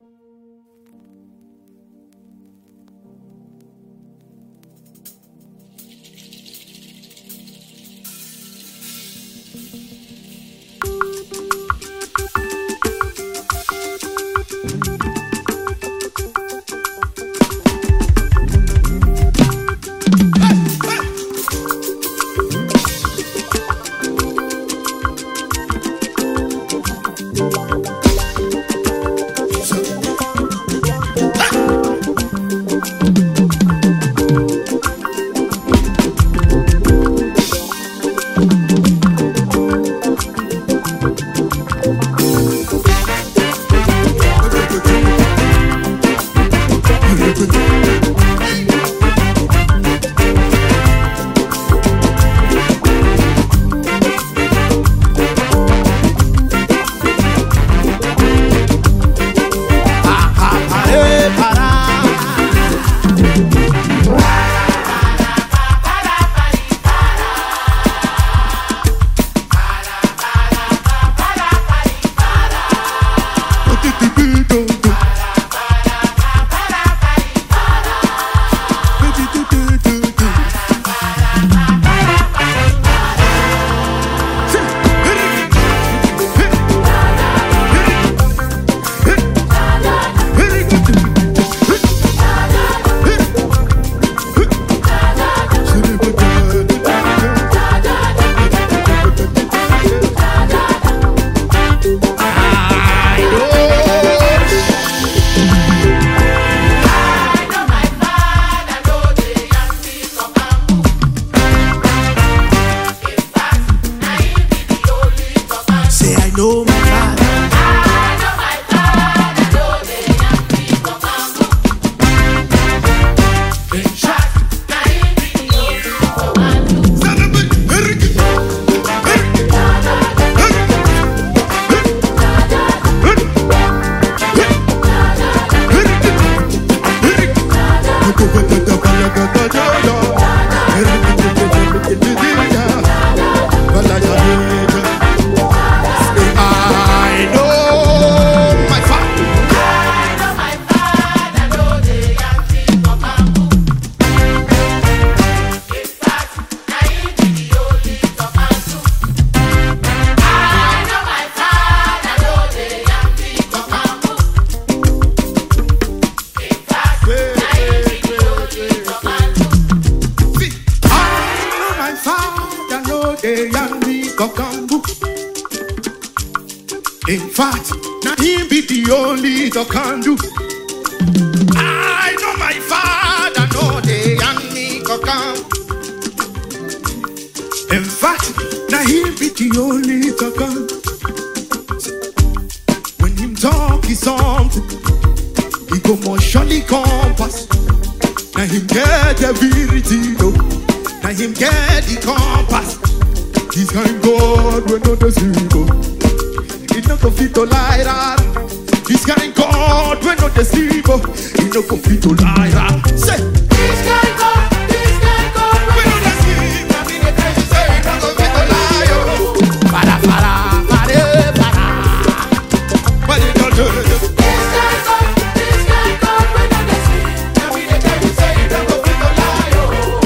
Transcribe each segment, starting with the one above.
In fact, now him be the only that can do. I know my father, know the young me can. In fact, now him be the only that can. When him talk is something, he go more surely compass. Now him get the verity, no. Now him get the compass. He's kind God when not the zero. He no go fit to lie that. He's kind God when not the zero. He no go fit to lie that. Say, he's kind God when not the zero. I mean the time you say he no go fit to lie. Oh, para. But he don't do it. He's kind God when not the zero. I mean the time you say he no go fit to lie. Oh.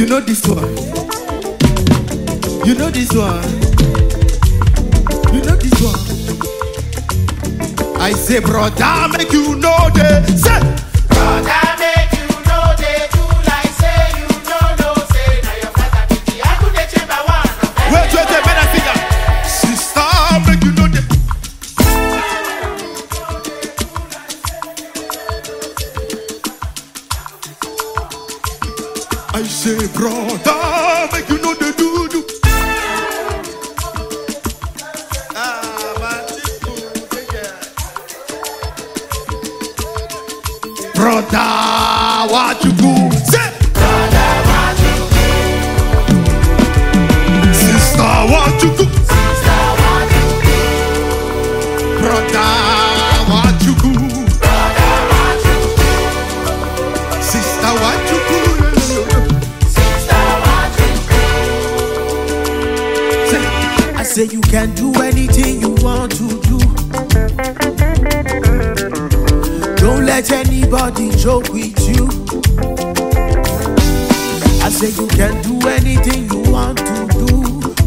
You know this one. You know this one. You know this one. I say, brother, make you know the. Say, Brother, make you know they do like say you know say now your father be the I could chamber one. wait, better figure. Sister, make you know the. I say, brother, make you know the do. Brother, what you do? Say, Brother, what you do? Sister, what you do? Sister, what you do? Brother, what you do? Brother, what you do? Sister, what you do? Sister, what you do? Say, I say you can do anything you want to do. Don't let anybody joke with you. I say you can do anything you want to do.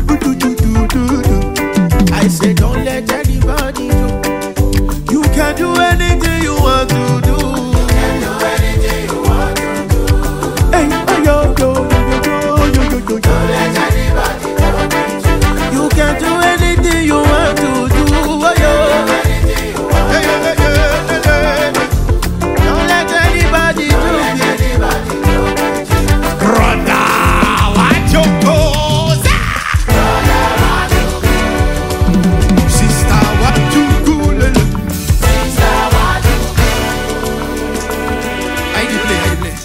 I say don't let anybody joke. You can do anything you want to do. You can do anything you want to do. Hey, yo. Don't let anybody joke with you. You can do anything you want to do. Anything you want. Don't let anybody Don't joke let with you. anybody joke with you. Brother, what you do? Brother, what you do? Sister, what you do? Sister, what you do? I did play.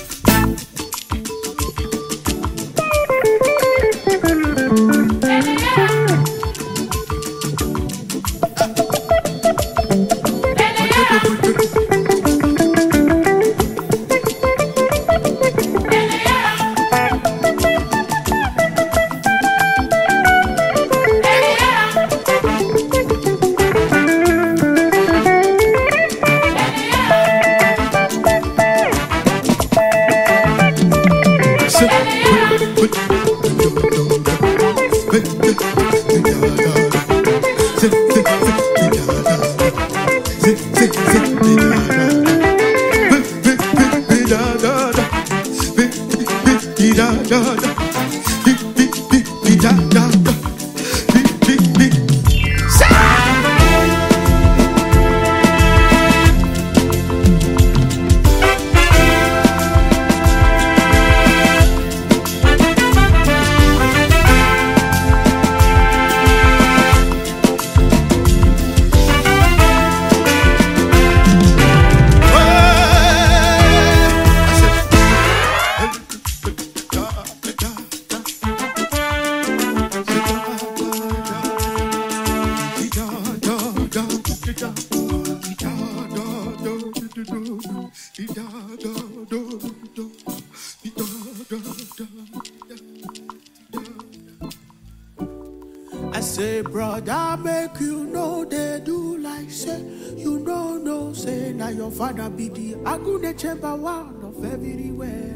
I say, brother, make you know they do like say, you know, no say, now your father be the Agune chamber one of everywhere.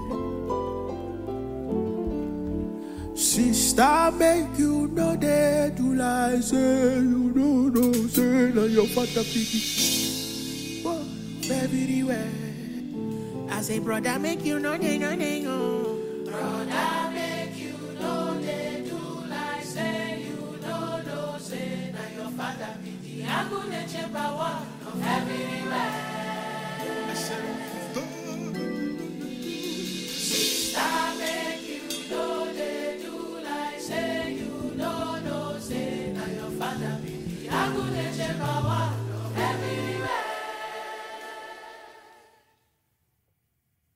Sister, make you know they do like say, you know, no say, now your father be the one of everywhere. I say, brother, make you know they know. Brother, make you know they do like say you know say now your father be the Agune chamber one of everywhere.